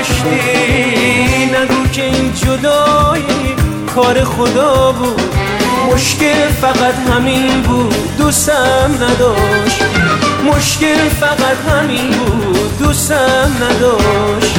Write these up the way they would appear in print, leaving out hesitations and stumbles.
داشتی، نگو که این جدایی کار خدا بود. مشکل فقط همین بود دوستم نداشت، مشکل فقط همین بود دوستم نداشت.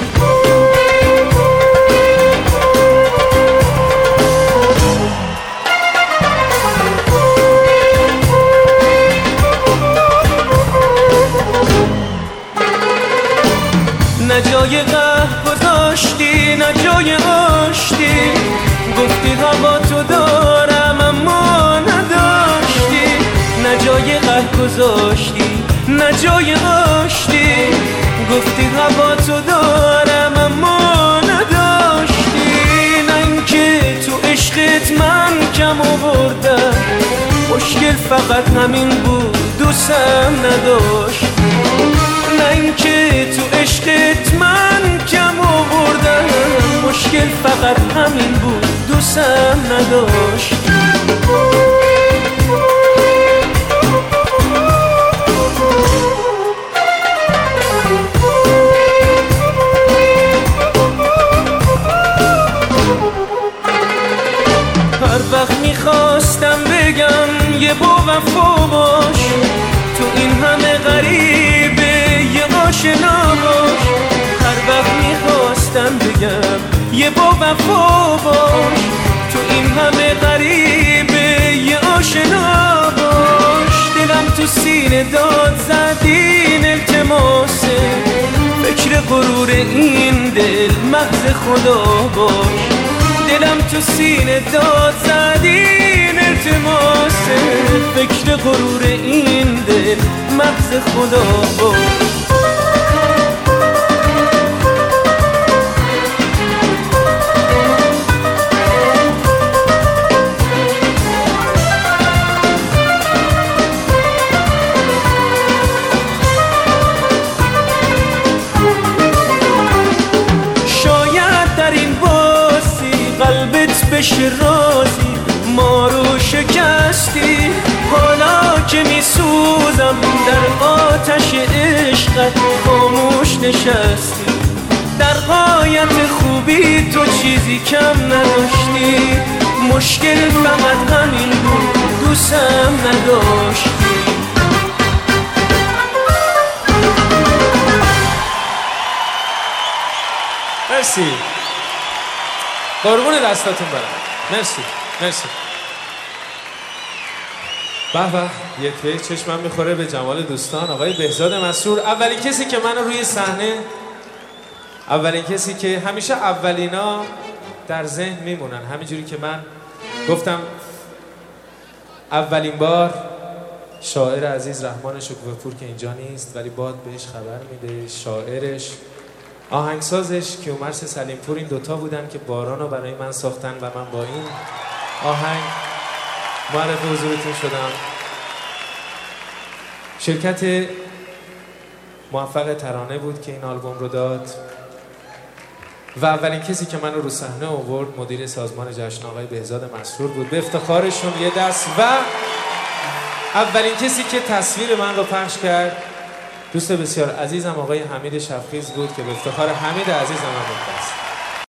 نه جای قهر گذاشتی نه جای آشتی، گفتی هوا تو دارم اما نداشتی. نه جای قهر گذاشتی نه جای آشتی، گفتی هوا تو دارم اما نداشتی. نه اینکه تو عشقت من کم آوردم، مشکل فقط همین بود دوستم نداشت. نه اینکه تو عشقت من کم آوردم، مشکل فقط همین بود دوستم نداشت. هر وقت میخواستم بگم یه با وفا باش، تو این همه غریبه یه آشنا باش. هر وقت میخواستم بگم یه با وفا باش، تو این همه غریبه یه آشنا باش. دلم تو سینه داد زد این التماسه، فکر غرور این دل محض خدا باش. دلم تو سینه داد زد این التماسه، فکر غرور این دل محض خدا باش. بشه رازی ما رو شکستی، حالا که میسوزم در آتش عشقت خاموش نشستی. در غایت خوبی تو چیزی کم نداشتی، مشکل فقط همین بود دوستم نداشتی. مرسی، قربون دستاتون برم. مرسی مرسی. به به، یک به چشمم میخوره به جمال دوستان. آقای بهزاد مسرور، اولین کسی که منو روی صحنه، اولین کسی که همیشه اولینا در ذهن میمونن. همینجوری که من گفتم اولین بار شاعر عزیز رحمان شکوفه‌پور که اینجا نیست ولی باد بهش خبر میده، شاعرش آهنگسازش کیومرث سلیم‌پور، این دوتا بودن که باران رو برای من ساختن و من با این آهنگ معرف حضورتون شدم. شرکت موفق ترانه بود که این آلبوم رو داد و اولین کسی که من رو صحنه آورد مدیر سازمان جشن آقای بهزاد مسرور بود. به افتخارشون یه دست. و اولین کسی که تصویر من رو پخش کرد دوست بسیار عزیزم آقای حمید شفقیز بود که به افتخار حمید عزیزم هم بود.